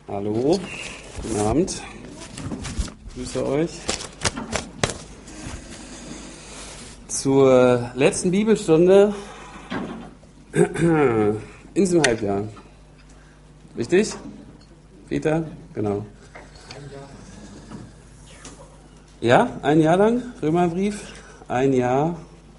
Hallo, guten Abend, ich grüße euch zur letzten Bibelstunde in diesem Halbjahr. Richtig? Peter? Genau. Ja, ein Jahr lang Römerbrief, ein Jahr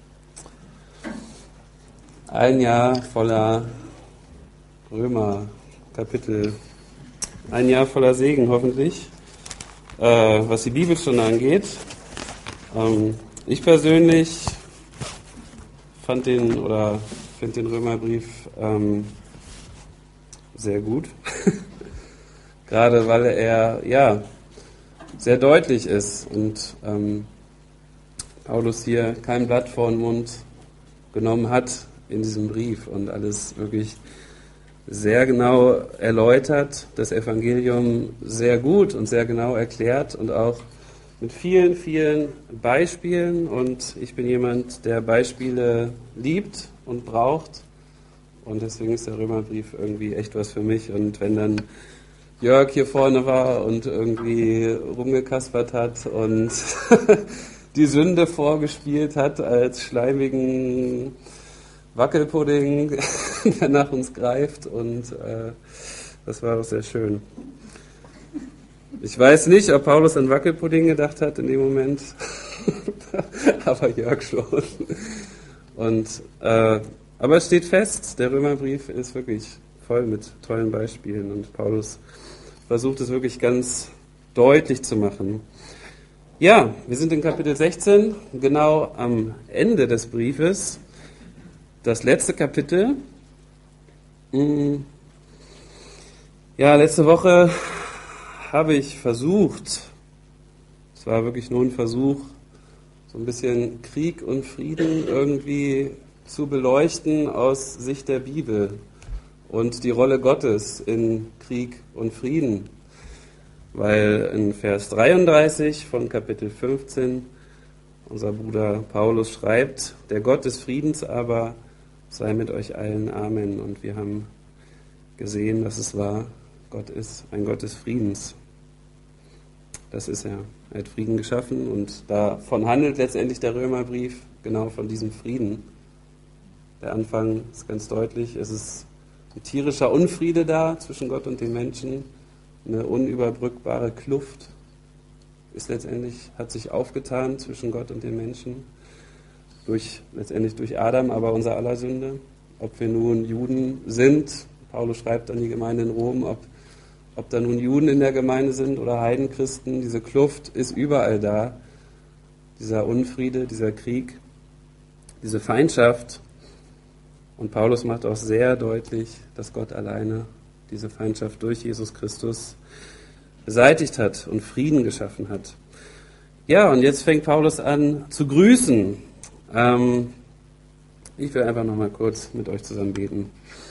voller Römer-Kapitel, ein Jahr voller Segen hoffentlich, was die Bibelstunde angeht. Ich persönlich finde den Römerbrief sehr gut, gerade weil er sehr deutlich ist und Paulus hier kein Blatt vor den Mund genommen hat in diesem Brief und alles wirklich sehr genau erläutert, das Evangelium sehr gut und sehr genau erklärt und auch mit vielen, vielen Beispielen. Und ich bin jemand, der Beispiele liebt und braucht. Und deswegen ist der Römerbrief irgendwie echt was für mich. Und wenn dann Jörg hier vorne war und irgendwie rumgekaspert hat und die Sünde vorgespielt hat als schleimigen Wackelpudding, der nach uns greift, und das war auch sehr schön. Ich weiß nicht, ob Paulus an Wackelpudding gedacht hat in dem Moment, aber Jörg schon. Aber es steht fest, der Römerbrief ist wirklich voll mit tollen Beispielen und Paulus versucht es wirklich ganz deutlich zu machen. Ja, wir sind in Kapitel 16, genau am Ende des Briefes. Das letzte Kapitel. Ja, letzte Woche habe ich versucht, es war wirklich nur ein Versuch, so ein bisschen Krieg und Frieden irgendwie zu beleuchten aus Sicht der Bibel und die Rolle Gottes in Krieg und Frieden. Weil in Vers 33 von Kapitel 15 unser Bruder Paulus schreibt, der Gott des Friedens aber sei mit euch allen. Amen. Und wir haben gesehen, dass es wahr, Gott ist ein Gott des Friedens. Das ist er. Er hat Frieden geschaffen und davon handelt letztendlich der Römerbrief, genau von diesem Frieden. Der Anfang ist ganz deutlich, es ist ein tierischer Unfriede da zwischen Gott und den Menschen, eine unüberbrückbare Kluft hat sich aufgetan zwischen Gott und den Menschen, letztendlich durch Adam, aber unser aller Sünde. Ob wir nun Juden sind, Paulus schreibt an die Gemeinde in Rom, ob da nun Juden in der Gemeinde sind oder Heidenchristen, diese Kluft ist überall da. Dieser Unfriede, dieser Krieg, diese Feindschaft. Und Paulus macht auch sehr deutlich, dass Gott alleine diese Feindschaft durch Jesus Christus beseitigt hat und Frieden geschaffen hat. Ja, und jetzt fängt Paulus an zu grüßen. Ich will einfach nochmal kurz mit euch zusammen beten.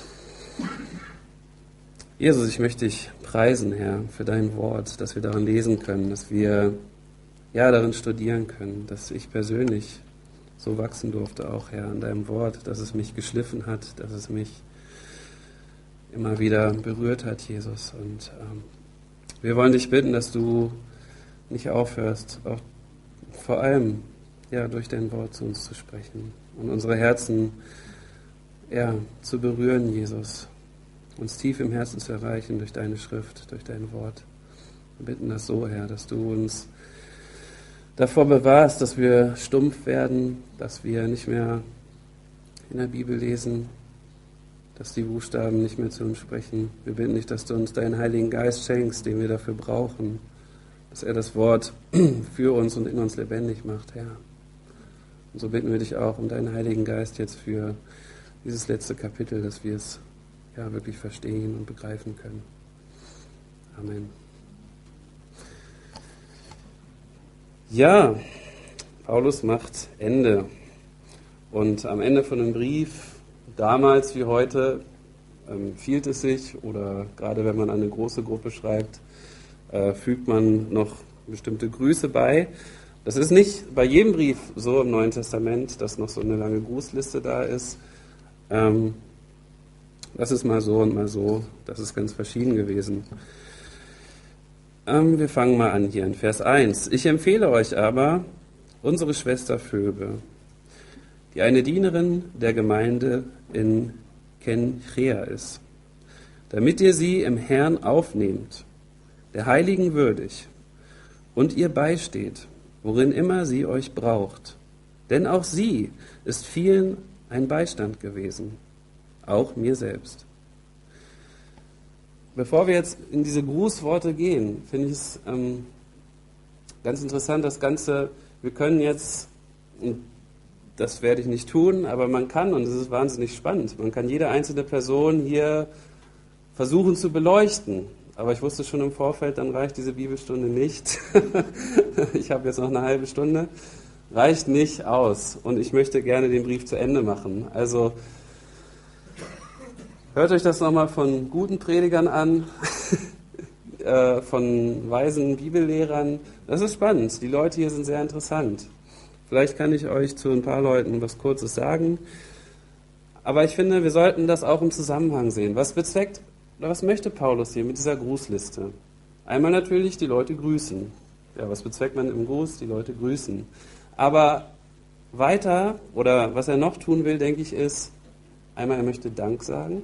Jesus, ich möchte dich preisen, Herr, für dein Wort, dass wir darin lesen können, dass wir darin studieren können, dass ich persönlich so wachsen durfte auch, Herr, an deinem Wort, dass es mich geschliffen hat, dass es mich immer wieder berührt hat, Jesus. Und wir wollen dich bitten, dass du nicht aufhörst, auch vor allem durch dein Wort zu uns zu sprechen und unsere Herzen zu berühren, Jesus. Uns tief im Herzen zu erreichen durch deine Schrift, durch dein Wort. Wir bitten das so, Herr, dass du uns davor bewahrst, dass wir stumpf werden, dass wir nicht mehr in der Bibel lesen, dass die Buchstaben nicht mehr zu uns sprechen. Wir bitten dich, dass du uns deinen Heiligen Geist schenkst, den wir dafür brauchen, dass er das Wort für uns und in uns lebendig macht, Herr. Und so bitten wir dich auch um deinen Heiligen Geist jetzt für dieses letzte Kapitel, dass wir es wirklich verstehen und begreifen können. Amen. Ja, Paulus macht Ende. Und am Ende von einem Brief, damals wie heute, empfiehlt es sich, oder gerade wenn man an eine große Gruppe schreibt, fügt man noch bestimmte Grüße bei. Das ist nicht bei jedem Brief so im Neuen Testament, dass noch so eine lange Grußliste da ist. Das ist mal so und mal so. Das ist ganz verschieden gewesen. Wir fangen mal an hier in Vers 1. Ich empfehle euch aber unsere Schwester Phoebe, die eine Dienerin der Gemeinde in Kenchrea ist, damit ihr sie im Herrn aufnehmt, der Heiligen würdig, und ihr beisteht, worin immer sie euch braucht. Denn auch sie ist vielen ein Beistand gewesen, auch mir selbst. Bevor wir jetzt in diese Grußworte gehen, finde ich es ganz interessant, das Ganze, wir können jetzt, das werde ich nicht tun, aber man kann, und es ist wahnsinnig spannend, man kann jede einzelne Person hier versuchen zu beleuchten. Aber ich wusste schon im Vorfeld, dann reicht diese Bibelstunde nicht. Ich habe jetzt noch eine halbe Stunde. Reicht nicht aus. Und ich möchte gerne den Brief zu Ende machen. Also hört euch das nochmal von guten Predigern an, von weisen Bibellehrern. Das ist spannend. Die Leute hier sind sehr interessant. Vielleicht kann ich euch zu ein paar Leuten was Kurzes sagen. Aber ich finde, wir sollten das auch im Zusammenhang sehen. Was möchte Paulus hier mit dieser Grußliste? Einmal natürlich die Leute grüßen. Ja, was bezweckt man im Gruß? Die Leute grüßen. Aber weiter, oder was er noch tun will, denke ich, ist, einmal er möchte Dank sagen.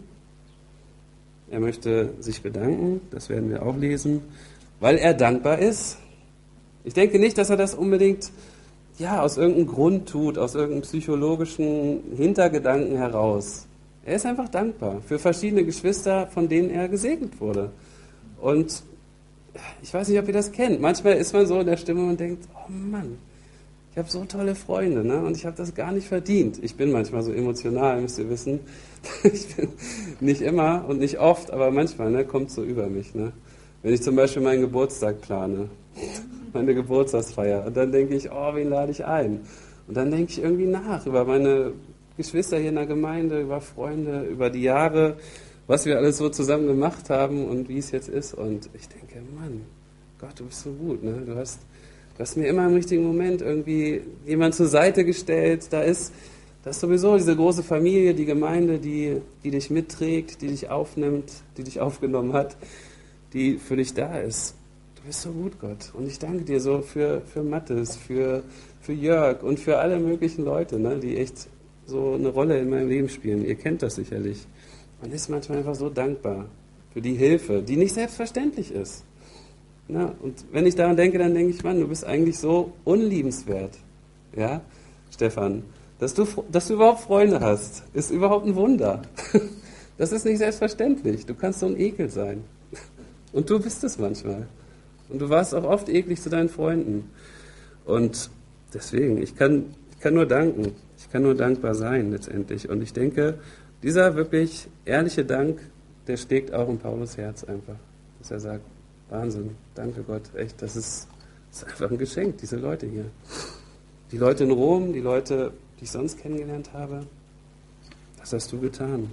Er möchte sich bedanken, das werden wir auch lesen, weil er dankbar ist. Ich denke nicht, dass er das unbedingt aus irgendeinem Grund tut, aus irgendeinem psychologischen Hintergedanken heraus. Er ist einfach dankbar für verschiedene Geschwister, von denen er gesegnet wurde. Und ich weiß nicht, ob ihr das kennt. Manchmal ist man so in der Stimmung und denkt, oh Mann, ich habe so tolle Freunde, ne? Und ich habe das gar nicht verdient. Ich bin manchmal so emotional, müsst ihr wissen. Ich bin nicht immer und nicht oft, aber manchmal kommt es so über mich. Ne? Wenn ich zum Beispiel meinen Geburtstag plane, meine Geburtstagsfeier, und dann denke ich, oh, wen lade ich ein? Und dann denke ich irgendwie nach über meine Geschwister hier in der Gemeinde, über Freunde, über die Jahre, was wir alles so zusammen gemacht haben und wie es jetzt ist. Und ich denke, Mann, Gott, du bist so gut. Ne? Du hast mir immer im richtigen Moment irgendwie jemand zur Seite gestellt. Da ist sowieso diese große Familie, die Gemeinde, die dich mitträgt, die dich aufnimmt, die dich aufgenommen hat, die für dich da ist. Du bist so gut, Gott. Und ich danke dir so für Mathis, für Jörg und für alle möglichen Leute, ne, die echt so eine Rolle in meinem Leben spielen. Ihr kennt das sicherlich. Man ist manchmal einfach so dankbar für die Hilfe, die nicht selbstverständlich ist. Na, und wenn ich daran denke, dann denke ich, Mann, du bist eigentlich so unliebenswert. Ja, Stefan, dass du überhaupt Freunde hast, ist überhaupt ein Wunder. Das ist nicht selbstverständlich. Du kannst so ein Ekel sein. Und du bist es manchmal. Und du warst auch oft eklig zu deinen Freunden. Und deswegen, ich kann nur danken. Ich kann nur dankbar sein letztendlich. Und ich denke, dieser wirklich ehrliche Dank, der steckt auch in Paulus Herz einfach. Dass er sagt, Wahnsinn, danke Gott, echt, das ist einfach ein Geschenk, diese Leute hier. Die Leute in Rom, die Leute, die ich sonst kennengelernt habe, das hast du getan.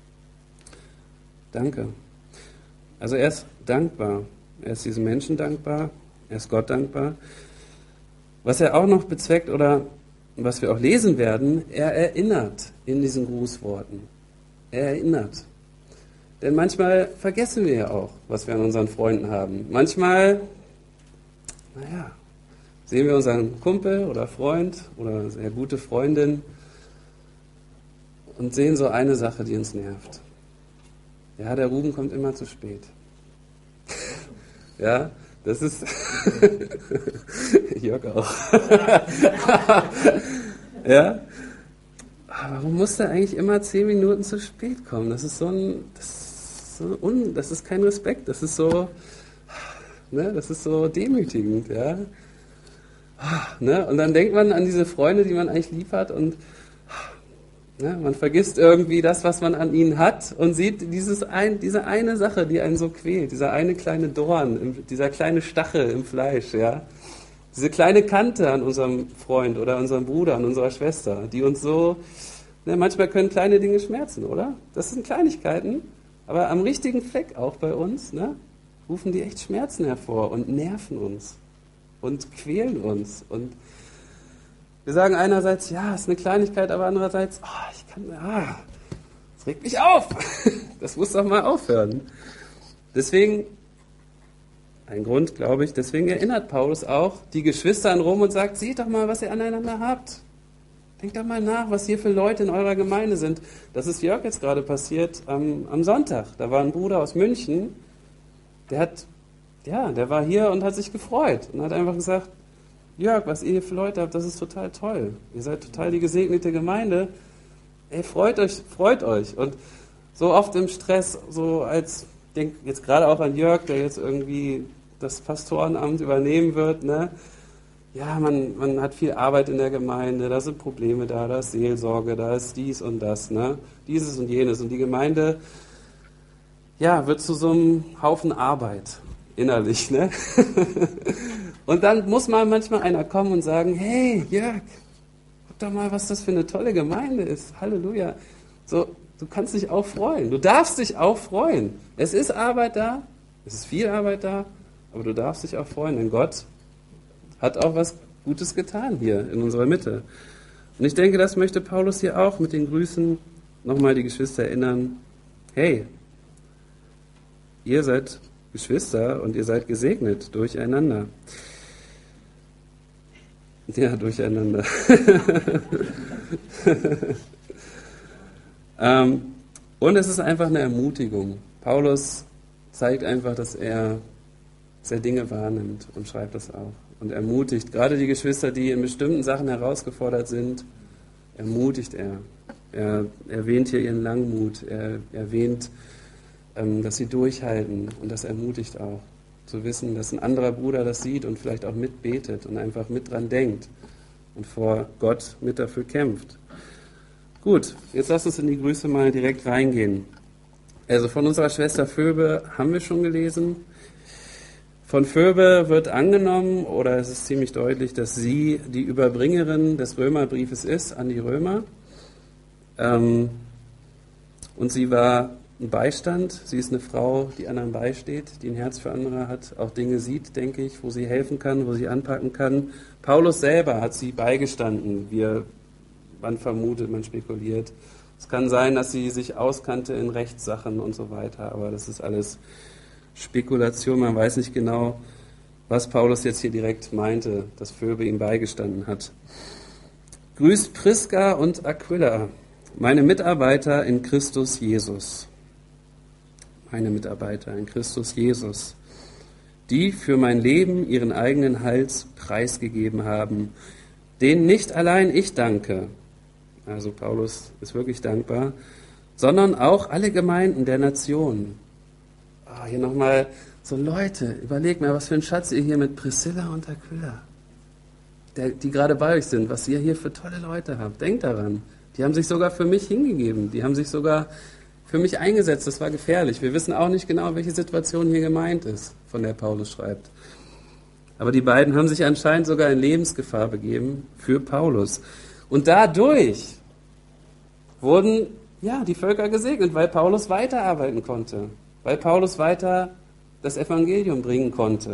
Danke. Also er ist dankbar. Er ist diesen Menschen dankbar. Er ist Gott dankbar. Was er auch noch bezweckt oder was wir auch lesen werden, er erinnert in diesen Grußworten. Er erinnert. Denn manchmal vergessen wir ja auch, was wir an unseren Freunden haben. Manchmal, sehen wir unseren Kumpel oder Freund oder sehr gute Freundin und sehen so eine Sache, die uns nervt. Ja, der Ruben kommt immer zu spät. Ja, das ist Jörg auch. Ja, aber warum muss der eigentlich immer 10 Minuten zu spät kommen? Das ist das ist kein Respekt. Das ist so, das ist so demütigend, ja. Ne? Und dann denkt man an diese Freunde, die man eigentlich lieb hat und man vergisst irgendwie das, was man an ihnen hat und sieht diese eine Sache, die einen so quält, dieser eine kleine Dorn, dieser kleine Stachel im Fleisch, ja. Diese kleine Kante an unserem Freund oder unserem Bruder, an unserer Schwester, die uns so, manchmal können kleine Dinge schmerzen, oder? Das sind Kleinigkeiten, aber am richtigen Fleck auch bei uns, rufen die echt Schmerzen hervor und nerven uns und quälen uns. Und wir sagen einerseits, ja, ist eine Kleinigkeit, aber andererseits, das regt mich auf. Das muss doch mal aufhören. Deswegen ein Grund, glaube ich. Deswegen erinnert Paulus auch die Geschwister in Rom und sagt, seht doch mal, was ihr aneinander habt. Denkt doch mal nach, was hier für Leute in eurer Gemeinde sind. Das ist Jörg jetzt gerade passiert am Sonntag. Da war ein Bruder aus München, der war hier und hat sich gefreut und hat einfach gesagt, Jörg, was ihr hier für Leute habt, das ist total toll. Ihr seid total die gesegnete Gemeinde. Ey, freut euch. Und so oft im Stress, ich denke jetzt gerade auch an Jörg, der jetzt irgendwie das Pastorenamt übernehmen wird, ne? Ja, man hat viel Arbeit in der Gemeinde, da sind Probleme da ist Seelsorge, da ist dies und das, ne? Dieses und jenes. Und die Gemeinde, ja, wird zu so einem Haufen Arbeit, innerlich, ne? Und dann muss mal manchmal einer kommen und sagen, hey, Jörg, guck doch mal, was das für eine tolle Gemeinde ist. Halleluja. So, du kannst dich auch freuen. Du darfst dich auch freuen. Es ist Arbeit da, es ist viel Arbeit da, aber du darfst dich auch freuen, denn Gott hat auch was Gutes getan hier in unserer Mitte. Und ich denke, das möchte Paulus hier auch mit den Grüßen nochmal die Geschwister erinnern. Hey, ihr seid Geschwister und ihr seid gesegnet durcheinander. Ja, durcheinander. Und es ist einfach eine Ermutigung. Paulus zeigt einfach, dass er Dinge wahrnimmt und schreibt das auch. Und ermutigt, gerade die Geschwister, die in bestimmten Sachen herausgefordert sind, ermutigt er. Er erwähnt hier ihren Langmut, er erwähnt, dass sie durchhalten und das ermutigt auch. Zu wissen, dass ein anderer Bruder das sieht und vielleicht auch mitbetet und einfach mit dran denkt und vor Gott mit dafür kämpft. Gut, jetzt lasst uns in die Grüße mal direkt reingehen. Also von unserer Schwester Phoebe haben wir schon gelesen. Von Phoebe wird angenommen, oder es ist ziemlich deutlich, dass sie die Überbringerin des Römerbriefes ist an die Römer. Und sie war ein Beistand. Sie ist eine Frau, die anderen beisteht, die ein Herz für andere hat, auch Dinge sieht, denke ich, wo sie helfen kann, wo sie anpacken kann. Paulus selber hat sie beigestanden. Man vermutet, man spekuliert. Es kann sein, dass sie sich auskannte in Rechtssachen und so weiter, aber das ist alles Spekulation, man weiß nicht genau, was Paulus jetzt hier direkt meinte, dass Phoebe ihm beigestanden hat. Grüßt Priska und Aquila, meine Mitarbeiter in Christus Jesus. Meine Mitarbeiter in Christus Jesus, die für mein Leben ihren eigenen Hals preisgegeben haben, denen nicht allein ich danke, also Paulus ist wirklich dankbar, sondern auch alle Gemeinden der Nationen. Hier nochmal so Leute, überlegt mal, was für ein Schatz ihr hier mit Priscilla und Aquila, die gerade bei euch sind, was ihr hier für tolle Leute habt. Denkt daran, die haben sich sogar für mich hingegeben, die haben sich sogar für mich eingesetzt, das war gefährlich. Wir wissen auch nicht genau, welche Situation hier gemeint ist, von der Paulus schreibt. Aber die beiden haben sich anscheinend sogar in Lebensgefahr begeben für Paulus. Und dadurch wurden die Völker gesegnet, weil Paulus weiterarbeiten konnte. Weil Paulus weiter das Evangelium bringen konnte.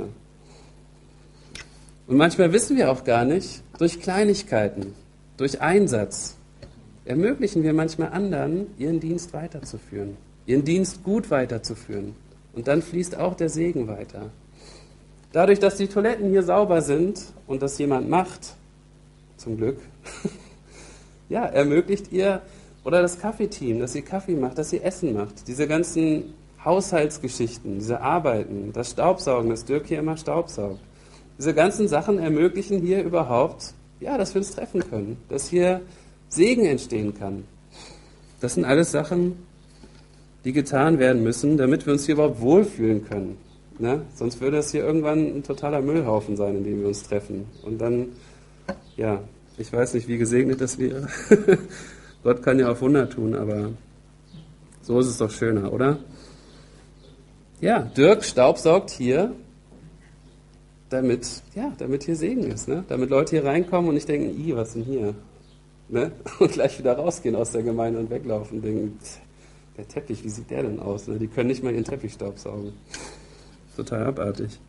Und manchmal wissen wir auch gar nicht, durch Kleinigkeiten, durch Einsatz, ermöglichen wir manchmal anderen, ihren Dienst weiterzuführen, ihren Dienst gut weiterzuführen. Und dann fließt auch der Segen weiter. Dadurch, dass die Toiletten hier sauber sind und das jemand macht, zum Glück, ermöglicht ihr, oder das Kaffeeteam, dass ihr Kaffee macht, dass ihr Essen macht, diese ganzen Haushaltsgeschichten, diese Arbeiten, das Staubsaugen, das Dirk hier immer staubsaugt. Diese ganzen Sachen ermöglichen hier überhaupt, dass wir uns treffen können, dass hier Segen entstehen kann. Das sind alles Sachen, die getan werden müssen, damit wir uns hier überhaupt wohlfühlen können. Ne? Sonst würde es hier irgendwann ein totaler Müllhaufen sein, in dem wir uns treffen. Und dann, ich weiß nicht, wie gesegnet das wäre. Gott kann ja auch Wunder tun, aber so ist es doch schöner, oder? Ja, Dirk staubsaugt hier, damit hier Segen ist, ne? Damit Leute hier reinkommen und nicht denken, was ist denn hier? Ne? Und gleich wieder rausgehen aus der Gemeinde und weglaufen und denken, der Teppich, wie sieht der denn aus? Ne? Die können nicht mal ihren Teppich staubsaugen. Total abartig.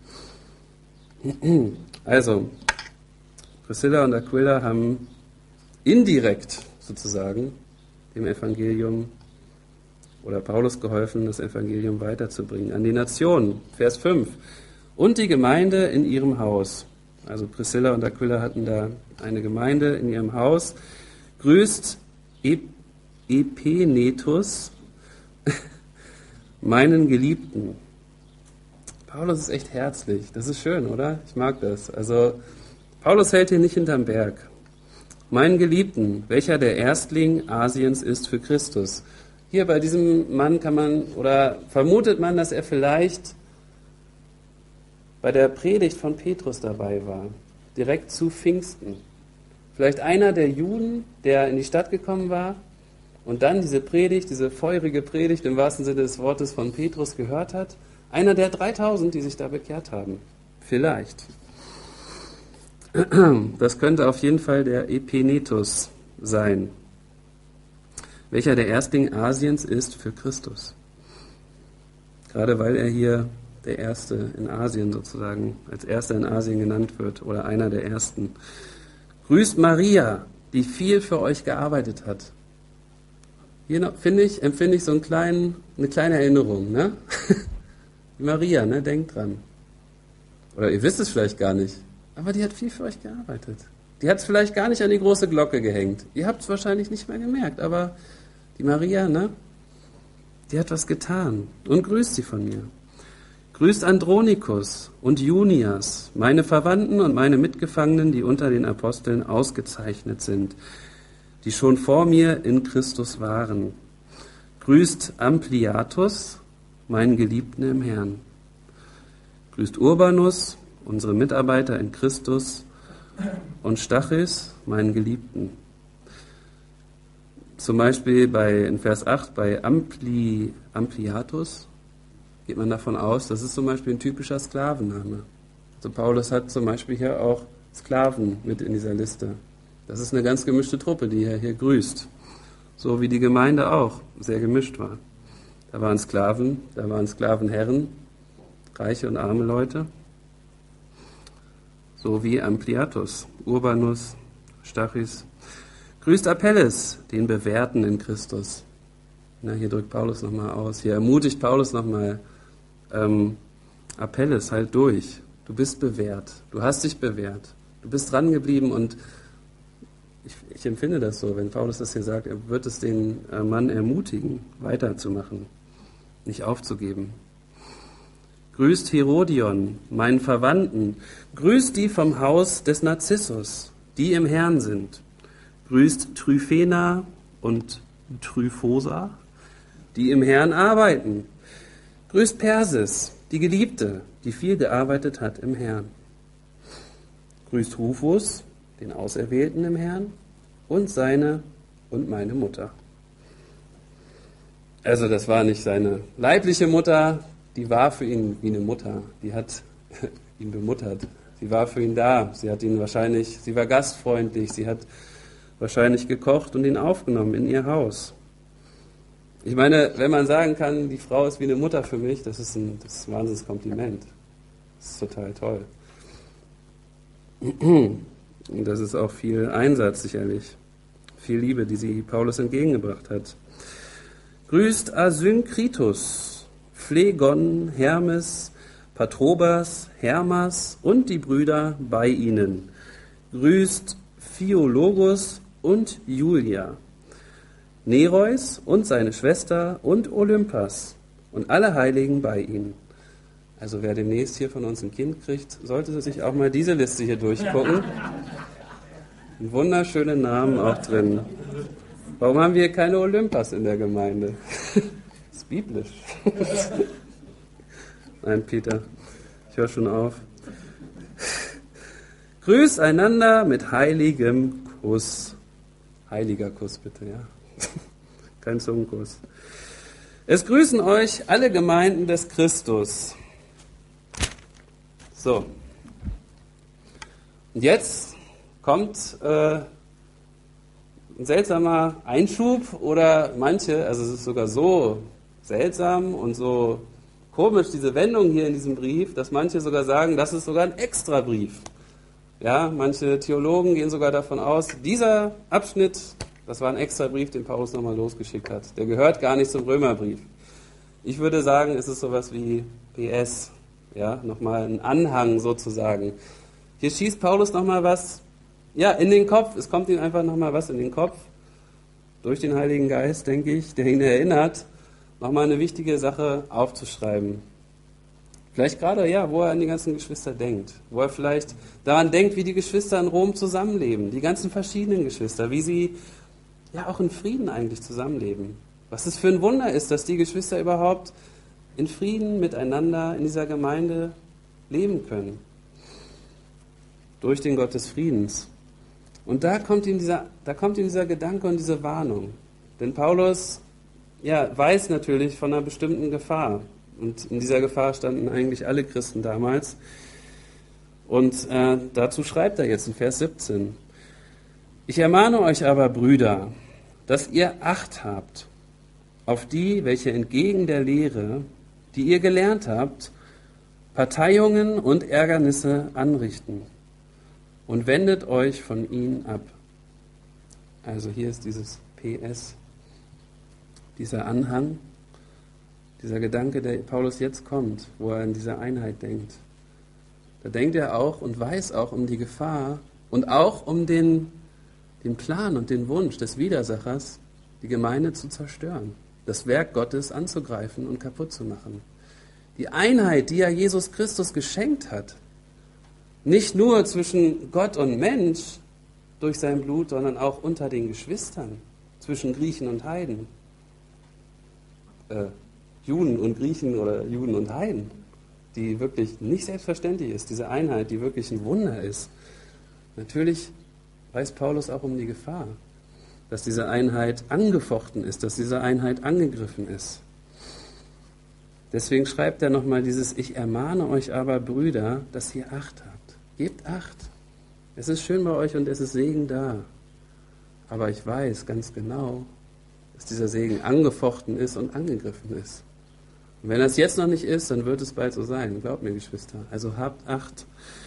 Also, Priscilla und Aquila haben indirekt sozusagen dem Evangelium oder Paulus geholfen, das Evangelium weiterzubringen an die Nationen. Vers 5. und die Gemeinde in ihrem Haus. Also Priscilla und Aquila hatten da eine Gemeinde in ihrem Haus. Grüßt Epenetus, meinen Geliebten. Paulus ist echt herzlich. Das ist schön, oder? Ich mag das. Also Paulus hält hier nicht hinterm Berg. Meinen Geliebten, welcher der Erstling Asiens ist für Christus. Hier bei diesem Mann kann man, oder vermutet man, dass er vielleicht bei der Predigt von Petrus dabei war, direkt zu Pfingsten. Vielleicht einer der Juden, der in die Stadt gekommen war und dann diese Predigt, diese feurige Predigt im wahrsten Sinne des Wortes von Petrus gehört hat. Einer der 3000, die sich da bekehrt haben. Vielleicht. Das könnte auf jeden Fall der Epenetus sein, welcher der Erstling Asiens ist für Christus. Gerade weil er hier der Erste in Asien sozusagen, als Erster in Asien genannt wird oder einer der Ersten. Grüßt Maria, die viel für euch gearbeitet hat. Hier noch, empfinde ich so eine kleine Erinnerung. Ne? Maria, ne? Denkt dran. Oder ihr wisst es vielleicht gar nicht, aber die hat viel für euch gearbeitet. Die hat es vielleicht gar nicht an die große Glocke gehängt. Ihr habt es wahrscheinlich nicht mehr gemerkt, aber die Maria, ne? Die hat was getan. Und grüßt sie von mir. Grüßt Andronikus und Junias, meine Verwandten und meine Mitgefangenen, die unter den Aposteln ausgezeichnet sind, die schon vor mir in Christus waren. Grüßt Ampliatus, meinen Geliebten im Herrn. Grüßt Urbanus, unsere Mitarbeiter in Christus, und Stachys, meinen Geliebten. Zum Beispiel in Vers 8 bei Ampliatus geht man davon aus, das ist zum Beispiel ein typischer Sklavenname. Also Paulus hat zum Beispiel hier auch Sklaven mit in dieser Liste. Das ist eine ganz gemischte Truppe, die er hier grüßt. So wie die Gemeinde auch sehr gemischt war. Da waren Sklaven, da waren Sklavenherren, reiche und arme Leute. So wie Ampliatus, Urbanus, Stachys. Grüßt Apelles, den Bewährten in Christus. Na, hier drückt Paulus nochmal aus. Hier ermutigt Paulus nochmal. Apelles, halt durch. Du bist bewährt. Du hast dich bewährt. Du bist dran geblieben und ich empfinde das so, wenn Paulus das hier sagt, er wird es den Mann ermutigen, weiterzumachen, nicht aufzugeben. Grüßt Herodion, meinen Verwandten. Grüßt die vom Haus des Narzissus, die im Herrn sind. Grüßt Tryphena und Tryphosa, die im Herrn arbeiten. Grüßt Persis, die Geliebte, die viel gearbeitet hat im Herrn. Grüßt Rufus, den Auserwählten im Herrn, und seine und meine Mutter. Also das war nicht seine leibliche Mutter, die war für ihn wie eine Mutter. Die hat ihn bemuttert. Sie war für ihn da. Sie war gastfreundlich. Sie hat wahrscheinlich gekocht und ihn aufgenommen in ihr Haus. Ich meine, wenn man sagen kann, die Frau ist wie eine Mutter für mich, das ist ein Wahnsinnskompliment. Das ist total toll. Und das ist auch viel Einsatz sicherlich. Viel Liebe, die sie Paulus entgegengebracht hat. Grüßt Asynkritus, Phlegon, Hermes, Patrobas, Hermas und die Brüder bei ihnen. Grüßt Philologus und Julia, Nereus und seine Schwester und Olympas und alle Heiligen bei ihnen. Also wer demnächst hier von uns ein Kind kriegt, sollte sich auch mal diese Liste hier durchgucken. Einen wunderschönen Namen auch drin. Warum haben wir keine Olympas in der Gemeinde? Das ist biblisch. Nein, Peter, ich höre schon auf. Grüßt einander mit heiligem Kuss. Heiliger Kuss bitte, ja. Kein Zungenkuss. Es grüßen euch alle Gemeinden des Christus. So. Und jetzt kommt ein seltsamer Einschub oder manche, also es ist sogar so seltsam und so komisch, diese Wendung hier in diesem Brief, dass manche sogar sagen, das ist sogar ein Extrabrief. Ja, manche Theologen gehen sogar davon aus, dieser Abschnitt, das war ein Extrabrief, den Paulus nochmal losgeschickt hat. Der gehört gar nicht zum Römerbrief. Ich würde sagen, es ist sowas wie PS. Ja, nochmal ein Anhang sozusagen. Hier schießt Paulus nochmal was, ja, in den Kopf. Es kommt ihm einfach nochmal was in den Kopf. Durch den Heiligen Geist, denke ich, der ihn erinnert, nochmal eine wichtige Sache aufzuschreiben. Vielleicht gerade, ja, wo er an die ganzen Geschwister denkt. Wo er vielleicht daran denkt, wie die Geschwister in Rom zusammenleben. Die ganzen verschiedenen Geschwister, wie sie ja auch in Frieden eigentlich zusammenleben. Was es für ein Wunder ist, dass die Geschwister überhaupt in Frieden miteinander in dieser Gemeinde leben können. Durch den Gott des Friedens. Und da kommt ihm dieser Gedanke und diese Warnung. Denn Paulus weiß natürlich von einer bestimmten Gefahr. Und in dieser Gefahr standen eigentlich alle Christen damals. Und dazu schreibt er jetzt in Vers 17. Ich ermahne euch aber, Brüder, dass ihr Acht habt auf die, welche entgegen der Lehre, die ihr gelernt habt, Parteiungen und Ärgernisse anrichten. Und wendet euch von ihnen ab. Also hier ist dieses PS, dieser Anhang, dieser Gedanke, der Paulus jetzt kommt, wo er in dieser Einheit denkt. Da denkt er auch und weiß auch um die Gefahr und auch um den Plan und den Wunsch des Widersachers, die Gemeinde zu zerstören, das Werk Gottes anzugreifen und kaputt zu machen. Die Einheit, die ja Jesus Christus geschenkt hat, nicht nur zwischen Gott und Mensch durch sein Blut, sondern auch unter den Geschwistern, zwischen Griechen und Heiden. Juden und Griechen oder Juden und Heiden, die wirklich nicht selbstverständlich ist, diese Einheit, die wirklich ein Wunder ist. Natürlich weiß Paulus auch um die Gefahr, dass diese Einheit angefochten ist, dass diese Einheit angegriffen ist. Deswegen schreibt er nochmal dieses, ich ermahne euch aber, Brüder, dass ihr Acht habt. Gebt Acht. Es ist schön bei euch und es ist Segen da. Aber ich weiß ganz genau, dass dieser Segen angefochten ist und angegriffen ist. Und wenn das jetzt noch nicht ist, dann wird es bald so sein. Glaubt mir, Geschwister. Also habt Acht.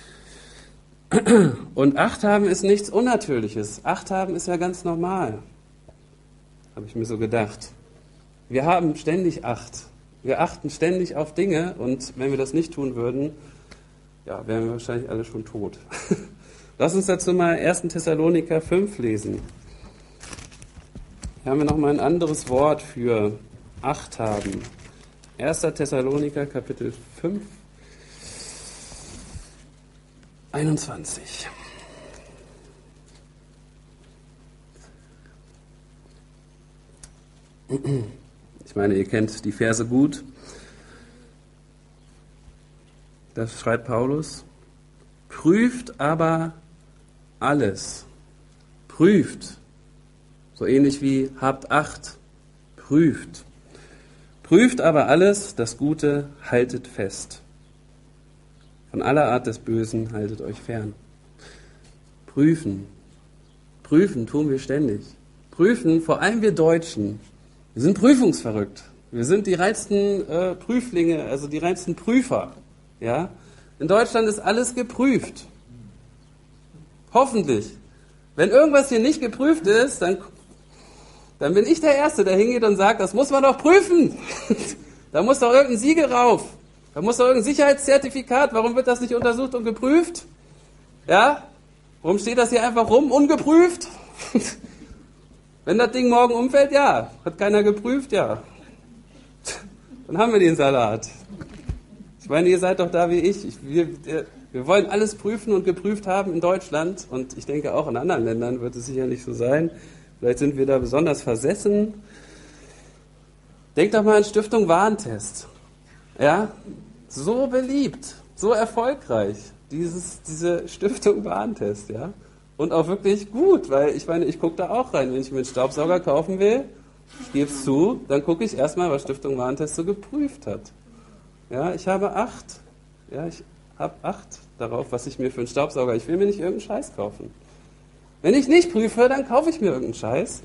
Und Acht haben ist nichts Unnatürliches. Acht haben ist ja ganz normal. Habe ich mir so gedacht. Wir haben ständig Acht. Wir achten ständig auf Dinge und wenn wir das nicht tun würden, ja, wären wir wahrscheinlich alle schon tot. Lass uns dazu mal 1. Thessaloniker 5 lesen. Hier haben wir nochmal ein anderes Wort für Acht haben. 1. Thessaloniker Kapitel 5, 21. Ich meine, ihr kennt die Verse gut. Da schreibt Paulus, prüft aber alles. Prüft. So ähnlich wie habt Acht. Prüft. Prüft aber alles, das Gute haltet fest. Von aller Art des Bösen haltet euch fern. Prüfen. Prüfen tun wir ständig. Prüfen, vor allem wir Deutschen. Wir sind prüfungsverrückt. Wir sind die reinsten Prüflinge, also die reinsten Prüfer. Ja? In Deutschland ist alles geprüft. Hoffentlich. Wenn irgendwas hier nicht geprüft ist, dann bin ich der Erste, der hingeht und sagt, das muss man doch prüfen. Da muss doch irgendein Siegel rauf. Da muss doch irgendein Sicherheitszertifikat. Warum wird das nicht untersucht und geprüft? Ja? Warum steht das hier einfach rum, ungeprüft? Wenn das Ding morgen umfällt, ja. Hat keiner geprüft, ja. Dann haben wir den Salat. Ich meine, ihr seid doch da wie ich. Wir wollen alles prüfen und geprüft haben in Deutschland. Und ich denke, auch in anderen Ländern wird es sicherlich so sein. Vielleicht sind wir da besonders versessen. Denkt doch mal an Stiftung Warentest. Ja? So beliebt, so erfolgreich, diese Stiftung Warentest, ja? Und auch wirklich gut, weil ich meine, ich gucke da auch rein. Wenn ich mir einen Staubsauger kaufen will, ich gebe es zu, dann gucke ich erstmal, was Stiftung Warentest so geprüft hat. Ja, ich habe Acht. Ja, ich habe Acht darauf, was ich mir für einen Staubsauger, ich will mir nicht irgendeinen Scheiß kaufen. Wenn ich nicht prüfe, dann kaufe ich mir irgendeinen Scheiß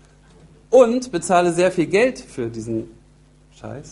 und bezahle sehr viel Geld für diesen Scheiß.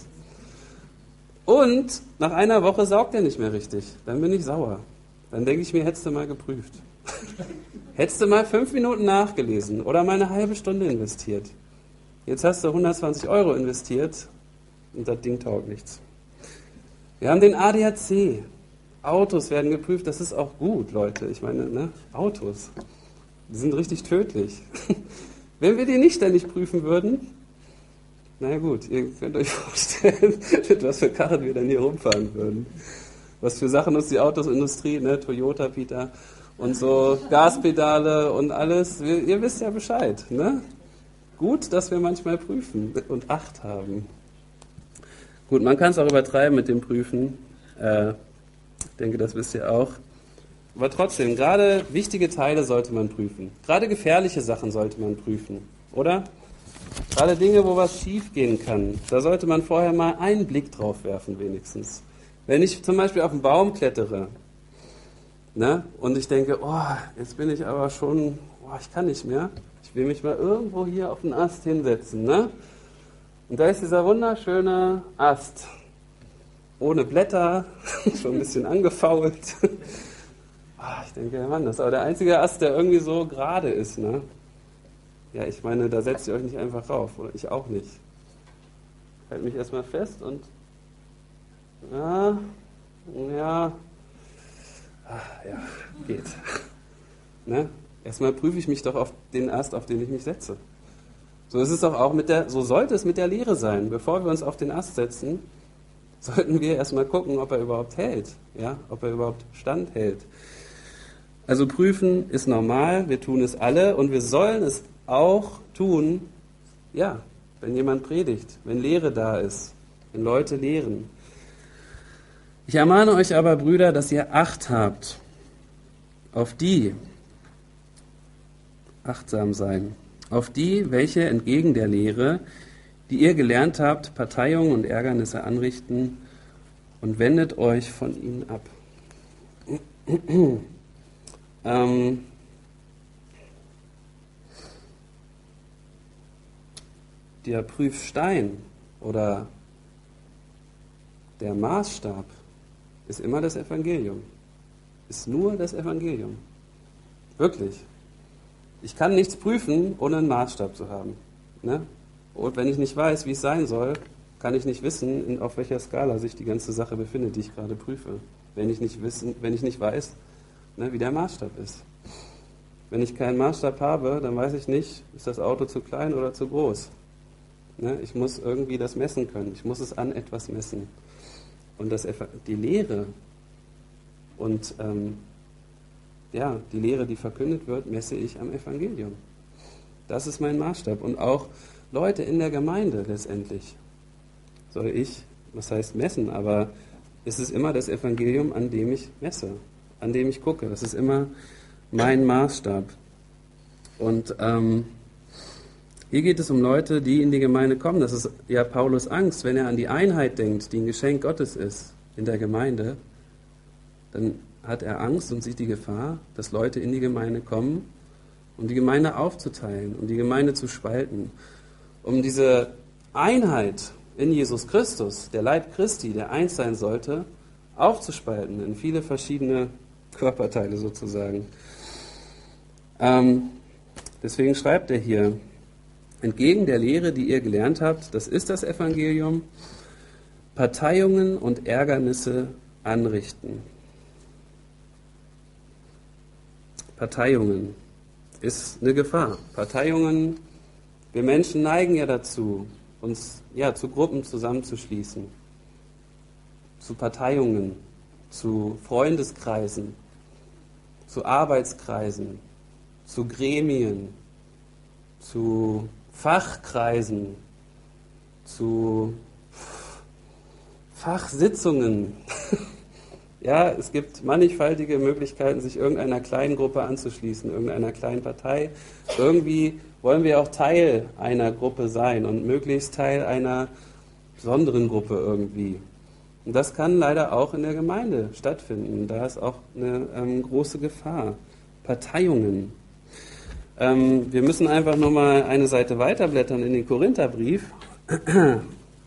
Und nach einer Woche saugt er nicht mehr richtig. Dann bin ich sauer. Dann denke ich mir, hättest du mal geprüft. Hättest du mal 5 Minuten nachgelesen oder mal eine halbe Stunde investiert. Jetzt hast du 120 € investiert und das Ding taugt nichts. Wir haben den ADAC. Autos werden geprüft, das ist auch gut, Leute. Ich meine, ne? Autos, die sind richtig tödlich. Wenn wir die nicht ständig prüfen würden, naja gut, ihr könnt euch vorstellen, mit was für Karren wir dann hier rumfahren würden. Was für Sachen uns die Autosindustrie, ne? Toyota, Peter und so, Gaspedale und alles. Ihr wisst ja Bescheid, ne? Gut, dass wir manchmal prüfen und Acht haben. Gut, man kann es auch übertreiben mit dem Prüfen. Ich denke, das wisst ihr auch. Aber trotzdem, gerade wichtige Teile sollte man prüfen. Gerade gefährliche Sachen sollte man prüfen, oder? Gerade Dinge, wo was schief gehen kann, da sollte man vorher mal einen Blick drauf werfen, wenigstens. Wenn ich zum Beispiel auf einen Baum klettere, ne, und ich denke, oh, jetzt bin ich aber schon, ich kann nicht mehr. Ich will mich mal irgendwo hier auf den Ast hinsetzen, ne? Und da ist dieser wunderschöne Ast. Ohne Blätter, schon ein bisschen angefault. Ich denke, Mann, das ist aber der einzige Ast, der irgendwie so gerade ist, ne? Ja, ich meine, da setzt ihr euch nicht einfach rauf, oder ich auch nicht. Ich halte mich erstmal fest und ja, geht. Ne? Erstmal prüfe ich mich doch auf den Ast, auf den ich mich setze. So ist es doch auch so sollte es mit der Lehre sein. Bevor wir uns auf den Ast setzen, sollten wir erstmal gucken, ob er überhaupt hält, ja, ob er überhaupt standhält. Also prüfen ist normal, wir tun es alle und wir sollen es auch tun, ja, wenn jemand predigt, wenn Lehre da ist, wenn Leute lehren. Ich ermahne euch aber, Brüder, dass ihr Acht habt auf die, achtsam sein, auf die, welche entgegen der Lehre, die ihr gelernt habt, Parteiungen und Ärgernisse anrichten und wendet euch von ihnen ab. Der Prüfstein oder der Maßstab ist immer das Evangelium. Ist nur das Evangelium. Wirklich. Ich kann nichts prüfen, ohne einen Maßstab zu haben. Ne? Und wenn ich nicht weiß, wie es sein soll, kann ich nicht wissen, auf welcher Skala sich die ganze Sache befindet, die ich gerade prüfe. Wenn ich nicht weiß, ne, wie der Maßstab ist. Wenn ich keinen Maßstab habe, dann weiß ich nicht, ist das Auto zu klein oder zu groß. Ne? Ich muss irgendwie das messen können. Ich muss es an etwas messen. Und die Lehre und die Lehre, die verkündet wird, messe ich am Evangelium. Das ist mein Maßstab. Und auch Leute in der Gemeinde letztendlich soll ich, was heißt messen, aber es ist immer das Evangelium, an dem ich messe, an dem ich gucke. Das ist immer mein Maßstab. Und hier geht es um Leute, die in die Gemeinde kommen. Das ist ja Paulus Angst, wenn er an die Einheit denkt, die ein Geschenk Gottes ist in der Gemeinde, dann hat er Angst und sieht die Gefahr, dass Leute in die Gemeinde kommen, um die Gemeinde aufzuteilen, um die Gemeinde zu spalten, um diese Einheit in Jesus Christus, der Leib Christi, der eins sein sollte, aufzuspalten in viele verschiedene Körperteile sozusagen. Deswegen schreibt er hier, entgegen der Lehre, die ihr gelernt habt, das ist das Evangelium, Parteiungen und Ärgernisse anrichten. Parteiungen ist eine Gefahr. Parteiungen, wir Menschen neigen ja dazu, uns zu Gruppen zusammenzuschließen, zu Parteiungen, zu Freundeskreisen, zu Arbeitskreisen, zu Gremien, zu Fachkreisen, zu Fachsitzungen. Ja, es gibt mannigfaltige Möglichkeiten, sich irgendeiner kleinen Gruppe anzuschließen, irgendeiner kleinen Partei. Irgendwie wollen wir auch Teil einer Gruppe sein und möglichst Teil einer besonderen Gruppe irgendwie. Und das kann leider auch in der Gemeinde stattfinden. Da ist auch eine große Gefahr. Parteiungen. Wir müssen einfach nur mal eine Seite weiterblättern in den Korintherbrief. Da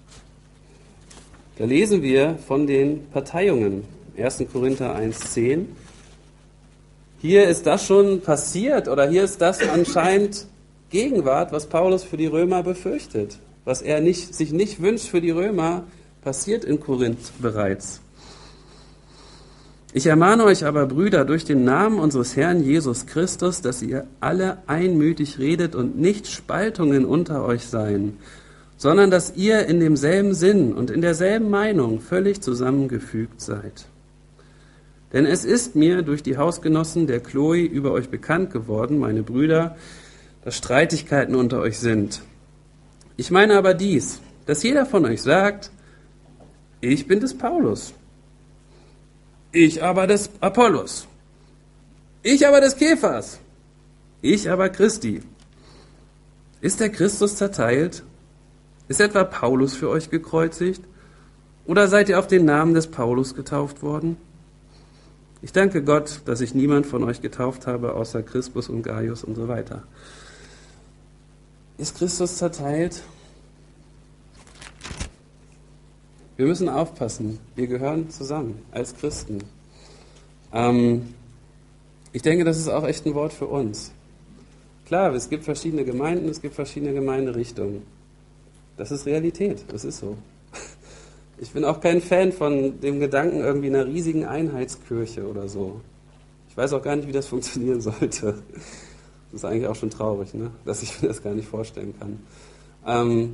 lesen wir von den Parteiungen. 1. Korinther 1,10. Hier ist das schon passiert oder hier ist das anscheinend Gegenwart, was Paulus für die Römer befürchtet. Was er sich nicht wünscht für die Römer, passiert in Korinth bereits. Ich ermahne euch aber, Brüder, durch den Namen unseres Herrn Jesus Christus, dass ihr alle einmütig redet und nicht Spaltungen unter euch seien, sondern dass ihr in demselben Sinn und in derselben Meinung völlig zusammengefügt seid. Denn es ist mir durch die Hausgenossen der Chloe über euch bekannt geworden, meine Brüder, dass Streitigkeiten unter euch sind. Ich meine aber dies, dass jeder von euch sagt, ich bin des Paulus, ich aber des Apollos, ich aber des Kephas, ich aber Christi. Ist der Christus zerteilt? Ist etwa Paulus für euch gekreuzigt? Oder seid ihr auf den Namen des Paulus getauft worden? Ich danke Gott, dass ich niemand von euch getauft habe, außer Crispus und Gaius und so weiter. Ist Christus zerteilt? Wir müssen aufpassen. Wir gehören zusammen als Christen. Ich denke, das ist auch echt ein Wort für uns. Klar, es gibt verschiedene Gemeinden, es gibt verschiedene Gemeinderichtungen. Das ist Realität, das ist so. Ich bin auch kein Fan von dem Gedanken irgendwie einer riesigen Einheitskirche oder so. Ich weiß auch gar nicht, wie das funktionieren sollte. Das ist eigentlich auch schon traurig, ne? Dass ich mir das gar nicht vorstellen kann.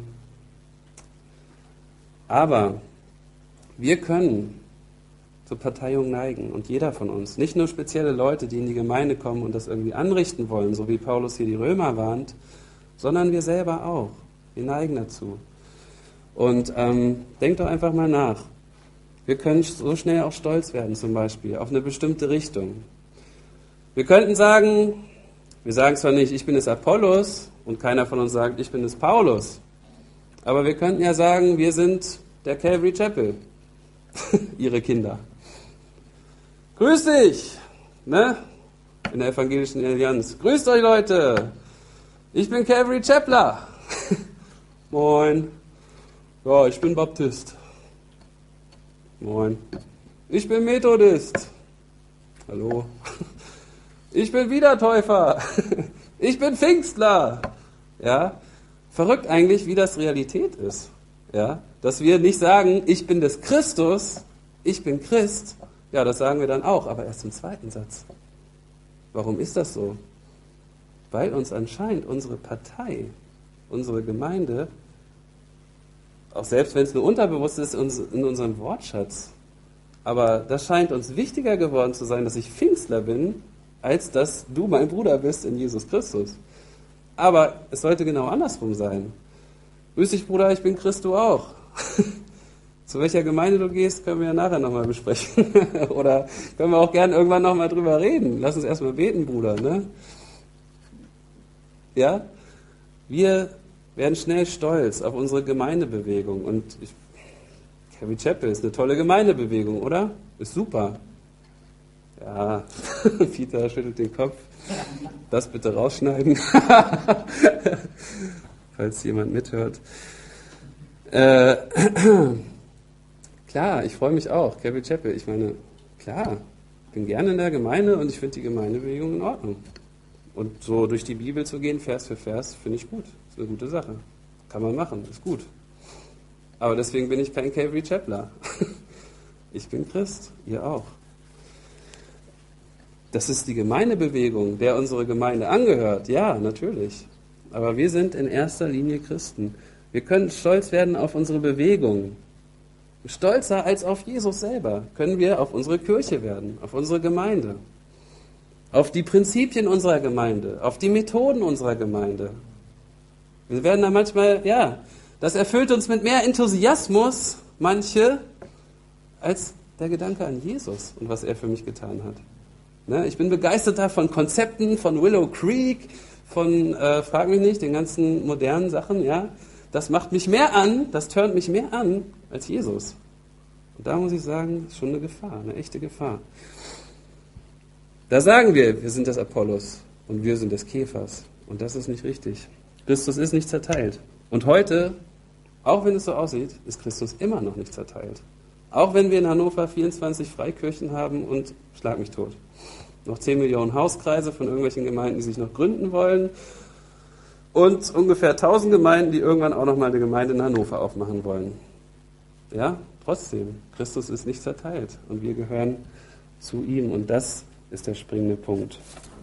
Aber wir können zur Parteiung neigen und jeder von uns, nicht nur spezielle Leute, die in die Gemeinde kommen und das irgendwie anrichten wollen, so wie Paulus hier die Römer warnt, sondern wir selber auch. Wir neigen dazu. Und denkt doch einfach mal nach. Wir können so schnell auch stolz werden, zum Beispiel, auf eine bestimmte Richtung. Wir könnten sagen, wir sagen zwar nicht, ich bin des Apollos, und keiner von uns sagt, ich bin des Paulus, aber wir könnten ja sagen, wir sind der Calvary Chapel, ihre Kinder. Grüß dich, ne? In der evangelischen Allianz. Grüßt euch, Leute! Ich bin Calvary Chapler. Moin. Ja, ich bin Baptist. Moin. Ich bin Methodist. Hallo. Ich bin Wiedertäufer. Ich bin Pfingstler. Ja, verrückt eigentlich, wie das Realität ist. Ja, dass wir nicht sagen, ich bin des Christus, ich bin Christ. Ja, das sagen wir dann auch, aber erst im zweiten Satz. Warum ist das so? Weil uns anscheinend unsere Partei, unsere Gemeinde, auch selbst wenn es nur unterbewusst ist, in unserem Wortschatz, aber das scheint uns wichtiger geworden zu sein, dass ich Pfingstler bin, als dass du mein Bruder bist in Jesus Christus. Aber es sollte genau andersrum sein. Grüß dich, Bruder, ich bin Christ, du auch. Zu welcher Gemeinde du gehst, können wir ja nachher nochmal besprechen. Oder können wir auch gern irgendwann nochmal drüber reden. Lass uns erstmal beten, Bruder. Ne? Ja? Wir werden schnell stolz auf unsere Gemeindebewegung. Und Calvary Chapel ist eine tolle Gemeindebewegung, oder? Ist super. Ja, Peter schüttelt den Kopf. Das bitte rausschneiden. Falls jemand mithört. Klar, ich freue mich auch. Calvary Chapel, ich meine, klar, ich bin gerne in der Gemeinde und ich finde die Gemeindebewegung in Ordnung. Und so durch die Bibel zu gehen, Vers für Vers, finde ich gut. Ist eine gute Sache. Kann man machen, ist gut. Aber deswegen bin ich kein Calvary Chapler. Ich bin Christ, ihr auch. Das ist die Gemeindebewegung, der unsere Gemeinde angehört. Ja, natürlich. Aber wir sind in erster Linie Christen. Wir können stolz werden auf unsere Bewegung. Stolzer als auf Jesus selber können wir auf unsere Kirche werden, auf unsere Gemeinde, auf die Prinzipien unserer Gemeinde, auf die Methoden unserer Gemeinde. Wir werden da manchmal, ja, das erfüllt uns mit mehr Enthusiasmus, manche, als der Gedanke an Jesus und was er für mich getan hat. Ne, ich bin begeisterter von Konzepten, von Willow Creek, von, frag mich nicht, den ganzen modernen Sachen, ja. Das macht mich mehr an, das turnt mich mehr an als Jesus. Und da muss ich sagen, ist schon eine Gefahr, eine echte Gefahr. Da sagen wir sind des Apollos und wir sind des Kephas. Und das ist nicht richtig. Christus ist nicht zerteilt. Und heute, auch wenn es so aussieht, ist Christus immer noch nicht zerteilt. Auch wenn wir in Hannover 24 Freikirchen haben und schlag mich tot. Noch 10 Millionen Hauskreise von irgendwelchen Gemeinden, die sich noch gründen wollen. Und ungefähr 1000 Gemeinden, die irgendwann auch noch mal eine Gemeinde in Hannover aufmachen wollen. Ja, trotzdem, Christus ist nicht zerteilt und wir gehören zu ihm und das ist der springende Punkt.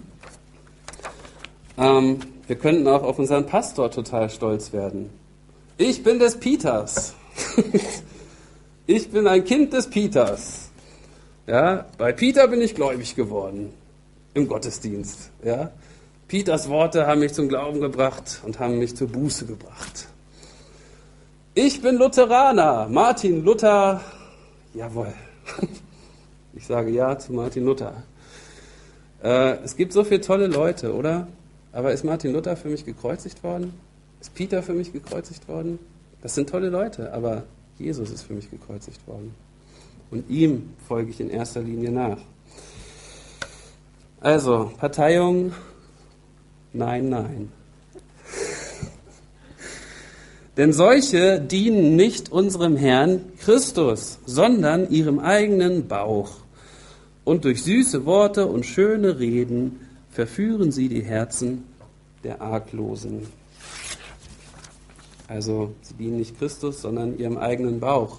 Wir könnten auch auf unseren Pastor total stolz werden. Ich bin des Peters. Ich bin ein Kind des Peters. Ja, bei Peter bin ich gläubig geworden im Gottesdienst. Ja, Peters Worte haben mich zum Glauben gebracht und haben mich zur Buße gebracht. Ich bin Lutheraner. Martin Luther. Jawohl. Ich sage ja zu Martin Luther. Es gibt so viele tolle Leute, oder? Aber ist Martin Luther für mich gekreuzigt worden? Ist Peter für mich gekreuzigt worden? Das sind tolle Leute, aber Jesus ist für mich gekreuzigt worden. Und ihm folge ich in erster Linie nach. Also, Parteiung, nein, nein. Denn solche dienen nicht unserem Herrn Christus, sondern ihrem eigenen Bauch. Und durch süße Worte und schöne Reden verführen sie die Herzen der Arglosen. Also, sie dienen nicht Christus, sondern ihrem eigenen Bauch.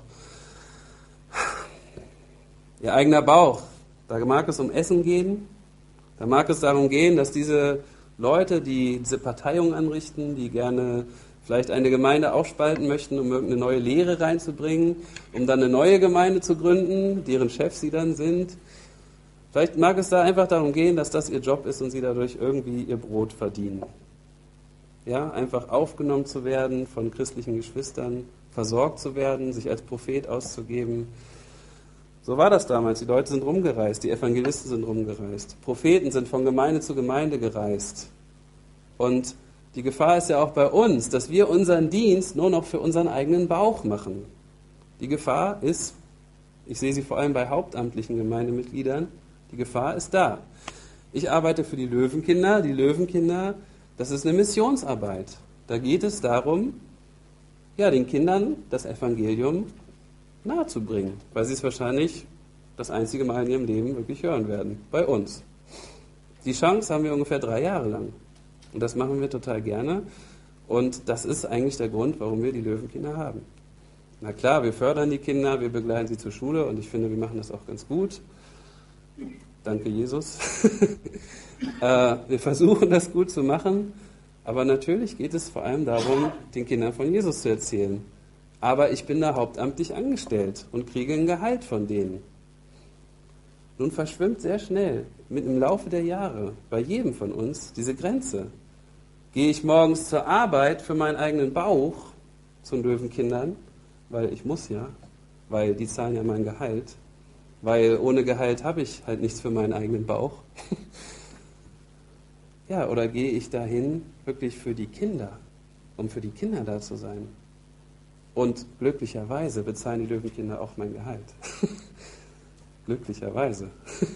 Ihr eigener Bauch, da mag es um Essen gehen, da mag es darum gehen, dass diese Leute, die diese Parteiung anrichten, die gerne vielleicht eine Gemeinde aufspalten möchten, um irgendeine neue Lehre reinzubringen, um dann eine neue Gemeinde zu gründen, deren Chefs sie dann sind. Vielleicht mag es da einfach darum gehen, dass das ihr Job ist und sie dadurch irgendwie ihr Brot verdienen. Ja, einfach aufgenommen zu werden von christlichen Geschwistern, versorgt zu werden, sich als Prophet auszugeben. So war das damals. Die Leute sind rumgereist, die Evangelisten sind rumgereist. Propheten sind von Gemeinde zu Gemeinde gereist. Und die Gefahr ist ja auch bei uns, dass wir unseren Dienst nur noch für unseren eigenen Bauch machen. Die Gefahr ist, ich sehe sie vor allem bei hauptamtlichen Gemeindemitgliedern, die Gefahr ist da. Ich arbeite für die Löwenkinder. Die Löwenkinder, das ist eine Missionsarbeit. Da geht es darum, ja, den Kindern das Evangelium nahezubringen, weil sie es wahrscheinlich das einzige Mal in ihrem Leben wirklich hören werden, bei uns. Die Chance haben wir ungefähr 3 Jahre lang. Und das machen wir total gerne. Und das ist eigentlich der Grund, warum wir die Löwenkinder haben. Na klar, wir fördern die Kinder, wir begleiten sie zur Schule und ich finde, wir machen das auch ganz gut. Danke, Jesus. Wir versuchen, das gut zu machen. Aber natürlich geht es vor allem darum, den Kindern von Jesus zu erzählen. Aber ich bin da hauptamtlich angestellt und kriege ein Gehalt von denen. Nun verschwimmt sehr schnell im Laufe der Jahre bei jedem von uns diese Grenze. Gehe ich morgens zur Arbeit für meinen eigenen Bauch zu den Löwenkindern, weil ich muss ja, weil die zahlen ja mein Gehalt, weil ohne Gehalt habe ich halt nichts für meinen eigenen Bauch. Ja, oder gehe ich dahin wirklich für die Kinder, um für die Kinder da zu sein? Und glücklicherweise bezahlen die Löwenkinder auch mein Gehalt. Glücklicherweise.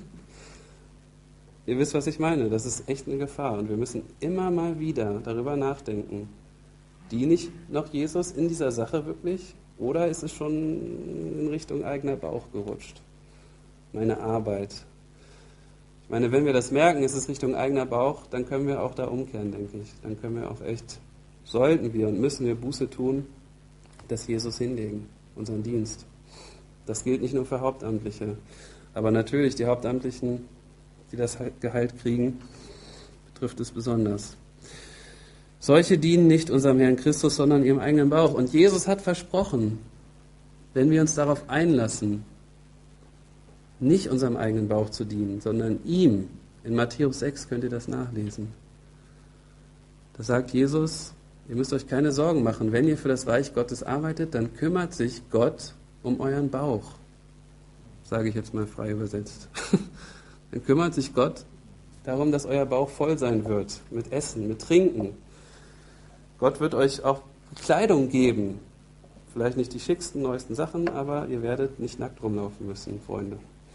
Ihr wisst, was ich meine. Das ist echt eine Gefahr. Und wir müssen immer mal wieder darüber nachdenken. Diene ich noch Jesus in dieser Sache wirklich? Oder ist es schon in Richtung eigener Bauch gerutscht? Meine Arbeit. Ich meine, wenn wir das merken, ist es Richtung eigener Bauch, dann können wir auch da umkehren, denke ich. Dann können wir auch echt, sollten wir und müssen wir Buße tun, das Jesus hinlegen, unseren Dienst. Das gilt nicht nur für Hauptamtliche, aber natürlich die Hauptamtlichen, die das Gehalt kriegen, betrifft es besonders. Solche dienen nicht unserem Herrn Christus, sondern ihrem eigenen Bauch. Und Jesus hat versprochen, wenn wir uns darauf einlassen, nicht unserem eigenen Bauch zu dienen, sondern ihm. In Matthäus 6 könnt ihr das nachlesen. Da sagt Jesus, ihr müsst euch keine Sorgen machen. Wenn ihr für das Reich Gottes arbeitet, dann kümmert sich Gott um euren Bauch. Sage ich jetzt mal frei übersetzt. Dann kümmert sich Gott darum, dass euer Bauch voll sein wird. Mit Essen, mit Trinken. Gott wird euch auch Kleidung geben. Vielleicht nicht die schicksten, neuesten Sachen, aber ihr werdet nicht nackt rumlaufen müssen, Freunde.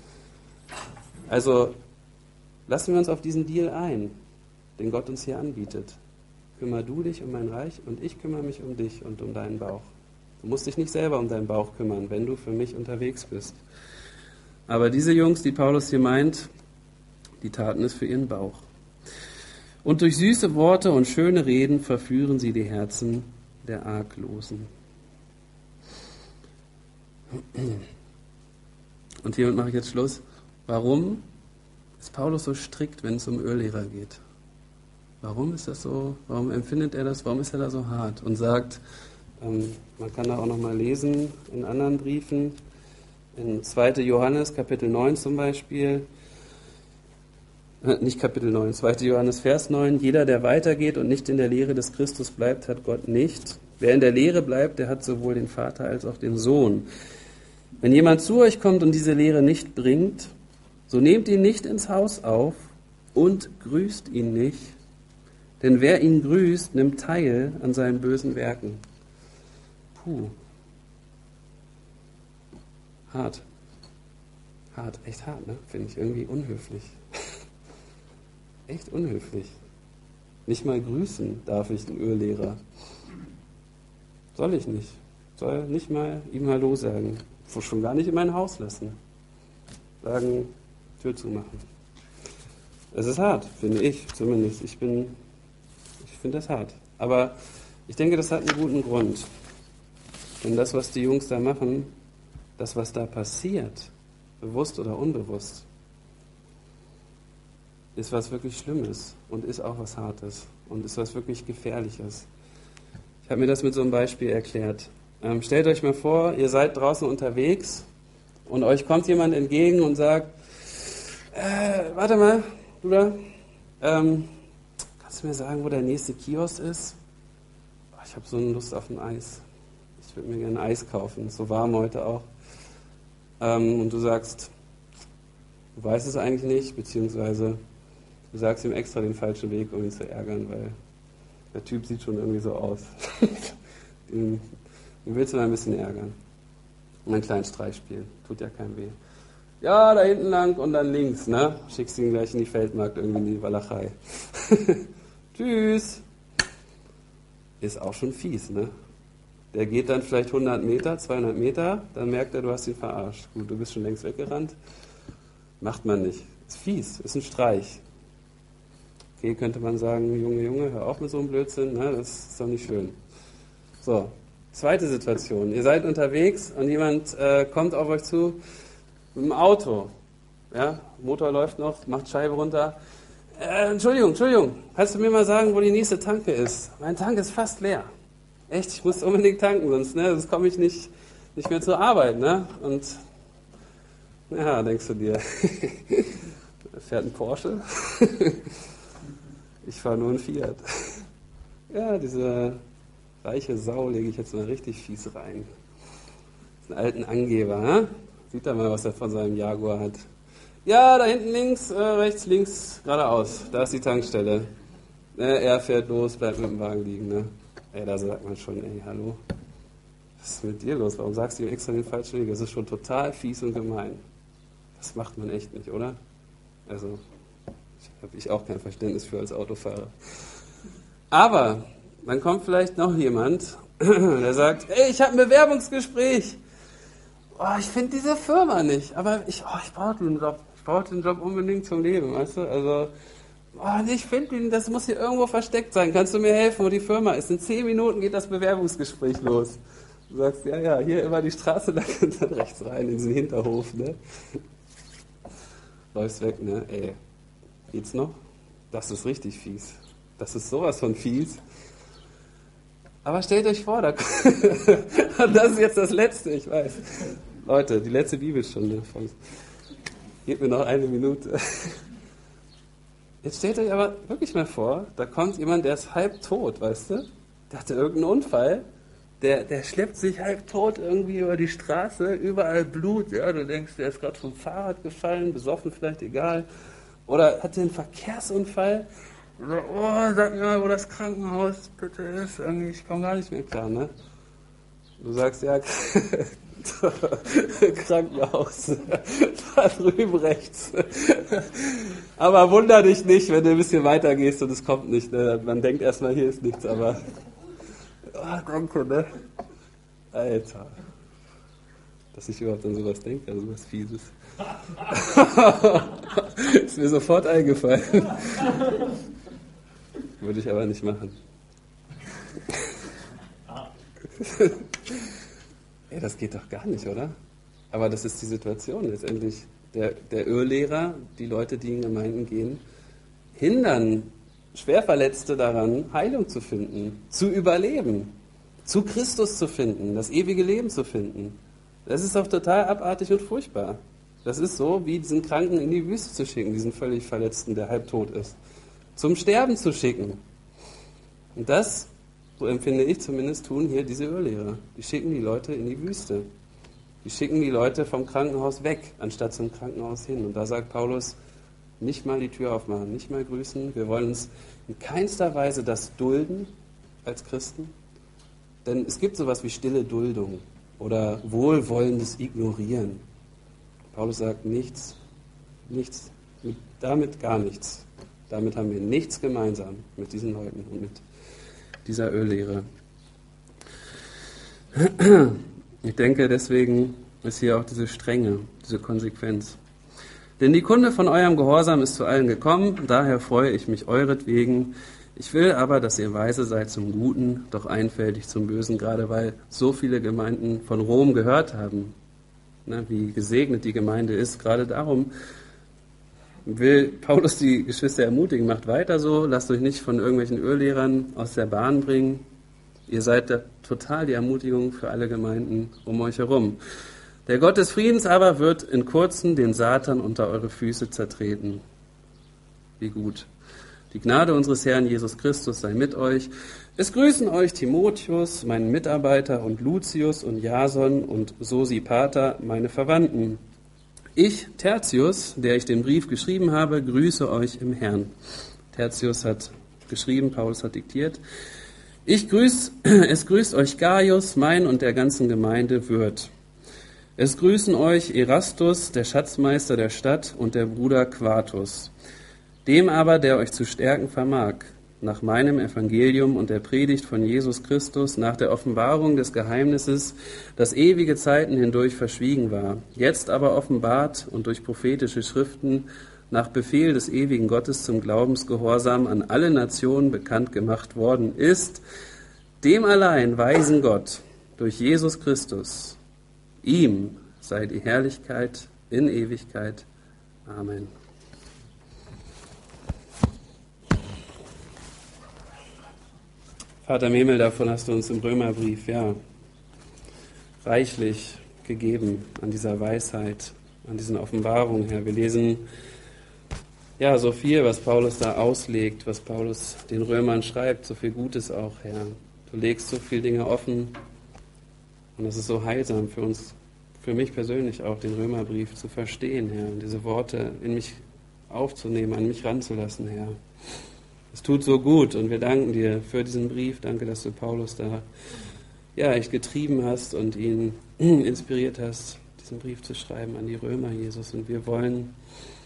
Also lassen wir uns auf diesen Deal ein, den Gott uns hier anbietet. Kümmer du dich um mein Reich und ich kümmere mich um dich und um deinen Bauch. Du musst dich nicht selber um deinen Bauch kümmern, wenn du für mich unterwegs bist. Aber diese Jungs, die Paulus hier meint, die taten es für ihren Bauch. Und durch süße Worte und schöne Reden verführen sie die Herzen der Arglosen. Und hiermit mache ich jetzt Schluss. Warum ist Paulus so strikt, wenn es um Öllehrer geht? Warum ist das so? Warum empfindet er das? Warum ist er da so hart? Und sagt, man kann da auch nochmal lesen in anderen Briefen, in 2. Johannes, Kapitel 9 zum Beispiel, nicht Kapitel 9, 2. Johannes, Vers 9, jeder, der weitergeht und nicht in der Lehre des Christus bleibt, hat Gott nicht. Wer in der Lehre bleibt, der hat sowohl den Vater als auch den Sohn. Wenn jemand zu euch kommt und diese Lehre nicht bringt, so nehmt ihn nicht ins Haus auf und grüßt ihn nicht, denn wer ihn grüßt, nimmt teil an seinen bösen Werken. Puh. Hart. Hart, echt hart, ne? Finde ich irgendwie unhöflich. Echt unhöflich. Nicht mal grüßen darf ich einen Öllehrer. Soll ich nicht. Soll nicht mal ihm Hallo sagen. Schon gar nicht in mein Haus lassen. Sagen, Tür zumachen. Es ist hart, finde ich zumindest. Ich finde das hart. Aber ich denke, das hat einen guten Grund. Denn das, was die Jungs da machen, das, was da passiert, bewusst oder unbewusst, ist was wirklich Schlimmes und ist auch was Hartes und ist was wirklich Gefährliches. Ich habe mir das mit so einem Beispiel erklärt. Stellt euch mal vor, ihr seid draußen unterwegs und euch kommt jemand entgegen und sagt, warte mal, du da, kannst du mir sagen, wo der nächste Kiosk ist? Ich habe so eine Lust auf ein Eis. Ich würde mir gerne ein Eis kaufen, ist so warm heute auch. Und du sagst, du weißt es eigentlich nicht, beziehungsweise du sagst ihm extra den falschen Weg, um ihn zu ärgern, weil der Typ sieht schon irgendwie so aus. Den willst du mal ein bisschen ärgern. Und einen kleinen Streich spielen, tut ja keinem weh. Ja, da hinten lang und dann links, ne? Schickst ihn gleich in die Feldmarkt, irgendwie in die Walachei. Tschüss. Ist auch schon fies, ne? Der geht dann vielleicht 100 Meter, 200 Meter, dann merkt er, du hast ihn verarscht. Gut, du bist schon längst weggerannt. Macht man nicht. Ist fies, ist ein Streich. Okay, könnte man sagen, Junge, hör auf mit so einem Blödsinn, ne? Das ist doch nicht schön. So, zweite Situation. Ihr seid unterwegs und jemand kommt auf euch zu mit dem Auto. Ja, Motor läuft noch, macht Scheibe runter. Entschuldigung, kannst du mir mal sagen, wo die nächste Tanke ist? Mein Tank ist fast leer. Echt, ich muss unbedingt tanken, sonst komme ich nicht mehr zur Arbeit. Ne? Und ja, denkst du dir, fährt ein Porsche? Ich fahre nur ein Fiat. Ja, diese reiche Sau lege ich jetzt mal richtig fies rein. Das ist einen alten Angeber, ne? Sieht er mal, was er von seinem Jaguar hat. Ja, da hinten links, rechts, links, geradeaus. Da ist die Tankstelle. Er fährt los, bleibt mit dem Wagen liegen. Ne? Ey, da sagt man schon, ey, hallo, was ist mit dir los? Warum sagst du ihm extra den falschen Weg? Das ist schon total fies und gemein. Das macht man echt nicht, oder? Also, habe ich auch kein Verständnis für als Autofahrer. Aber dann kommt vielleicht noch jemand, der sagt, ey, ich habe ein Bewerbungsgespräch. Oh, ich finde diese Firma nicht, aber ich brauche den Job. Ich brauche den Job unbedingt zum Leben, weißt du? Also, ich finde ihn, das muss hier irgendwo versteckt sein. Kannst du mir helfen, wo die Firma ist? In 10 Minuten geht das Bewerbungsgespräch los. Du sagst, ja, hier immer die Straße lang und dann rechts rein in diesen Hinterhof, ne? Läufst weg, ne? Ey, geht's noch? Das ist richtig fies. Das ist sowas von fies. Aber stellt euch vor, das ist jetzt das Letzte, ich weiß. Leute, die letzte Bibelstunde. Gebt mir noch 1 Minute. Jetzt stellt euch aber wirklich mal vor, da kommt jemand, der ist halb tot, weißt du? Der hatte irgendeinen Unfall. Der schleppt sich halb tot irgendwie über die Straße, überall Blut. Ja, du denkst, der ist gerade vom Fahrrad gefallen, besoffen vielleicht, egal. Oder hatte einen Verkehrsunfall. Oder, sag mir mal, wo das Krankenhaus bitte ist. Irgendwie, ich komme gar nicht mehr klar, ne? Du sagst, ja, Krankenhaus, da drüben rechts. Aber wunder dich nicht, wenn du ein bisschen weiter gehst und es kommt nicht. Ne? Man denkt erstmal, hier ist nichts, aber danke, ne? Alter. Dass ich überhaupt an sowas denke, an sowas Fieses. Ist mir sofort eingefallen. Würde ich aber nicht machen. Ey, das geht doch gar nicht, oder? Aber das ist die Situation. Letztendlich der Irrlehrer, die Leute, die in Gemeinden gehen, hindern Schwerverletzte daran, Heilung zu finden, zu überleben, zu Christus zu finden, das ewige Leben zu finden. Das ist doch total abartig und furchtbar. Das ist so, wie diesen Kranken in die Wüste zu schicken, diesen völlig Verletzten, der halbtot ist. Zum Sterben zu schicken. Und das, so empfinde ich zumindest, tun hier diese Irrlehrer. Die schicken die Leute in die Wüste. Die schicken die Leute vom Krankenhaus weg, anstatt zum Krankenhaus hin. Und da sagt Paulus, nicht mal die Tür aufmachen, nicht mal grüßen. Wir wollen uns in keinster Weise das dulden als Christen. Denn es gibt sowas wie stille Duldung oder wohlwollendes Ignorieren. Paulus sagt nichts, damit gar nichts. Damit haben wir nichts gemeinsam mit diesen Leuten und mit dieser Irrlehre. Ich denke, deswegen ist hier auch diese Strenge, diese Konsequenz. Denn die Kunde von eurem Gehorsam ist zu allen gekommen, daher freue ich mich euretwegen. Ich will aber, dass ihr weise seid zum Guten, doch einfältig zum Bösen, gerade weil so viele Gemeinden von Rom gehört haben, wie gesegnet die Gemeinde ist. Gerade darum will Paulus die Geschwister ermutigen, macht weiter so, lasst euch nicht von irgendwelchen Irrlehrern aus der Bahn bringen. Ihr seid da total die Ermutigung für alle Gemeinden um euch herum. Der Gott des Friedens aber wird in kurzem den Satan unter eure Füße zertreten. Wie gut. Die Gnade unseres Herrn Jesus Christus sei mit euch. Es grüßen euch Timotheus, mein Mitarbeiter, und Lucius und Jason und Sosipater, meine Verwandten. Ich, Tertius, der ich den Brief geschrieben habe, grüße euch im Herrn. Tertius hat geschrieben, Paulus hat diktiert. Es grüßt euch Gaius, mein und der ganzen Gemeinde Würth. Es grüßen euch Erastus, der Schatzmeister der Stadt, und der Bruder Quartus. Dem aber, der euch zu stärken vermag, nach meinem Evangelium und der Predigt von Jesus Christus, nach der Offenbarung des Geheimnisses, das ewige Zeiten hindurch verschwiegen war, jetzt aber offenbart und durch prophetische Schriften nach Befehl des ewigen Gottes zum Glaubensgehorsam an alle Nationen bekannt gemacht worden ist, dem allein weisen Gott durch Jesus Christus. Ihm sei die Herrlichkeit in Ewigkeit. Amen. Vater im Himmel, davon hast du uns im Römerbrief reichlich gegeben an dieser Weisheit, an diesen Offenbarungen, Herr. Wir lesen so viel, was Paulus da auslegt, was Paulus den Römern schreibt, so viel Gutes auch, Herr. Du legst so viele Dinge offen. Und es ist so heilsam für uns, für mich persönlich auch, den Römerbrief zu verstehen, Herr, und diese Worte in mich aufzunehmen, an mich ranzulassen, Herr. Es tut so gut und wir danken dir für diesen Brief. Danke, dass du Paulus da echt getrieben hast und ihn inspiriert hast, diesen Brief zu schreiben an die Römer, Jesus. Und wir wollen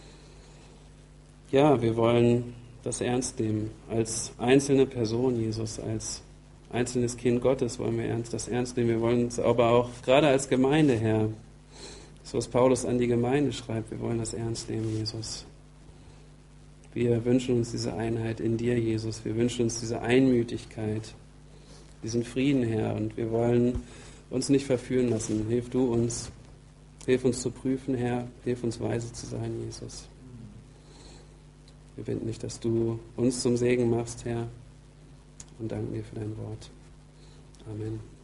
das ernst nehmen. Als einzelne Person, Jesus, als einzelnes Kind Gottes wollen wir das ernst nehmen. Wir wollen es aber auch, gerade als Gemeinde, Herr, das, was Paulus an die Gemeinde schreibt, wir wollen das ernst nehmen, Jesus. Wir wünschen uns diese Einheit in dir, Jesus. Wir wünschen uns diese Einmütigkeit, diesen Frieden, Herr. Und wir wollen uns nicht verführen lassen. Hilf du uns. Hilf uns zu prüfen, Herr. Hilf uns weise zu sein, Jesus. Wir bitten dich, dass du uns zum Segen machst, Herr. Und danken dir für dein Wort. Amen.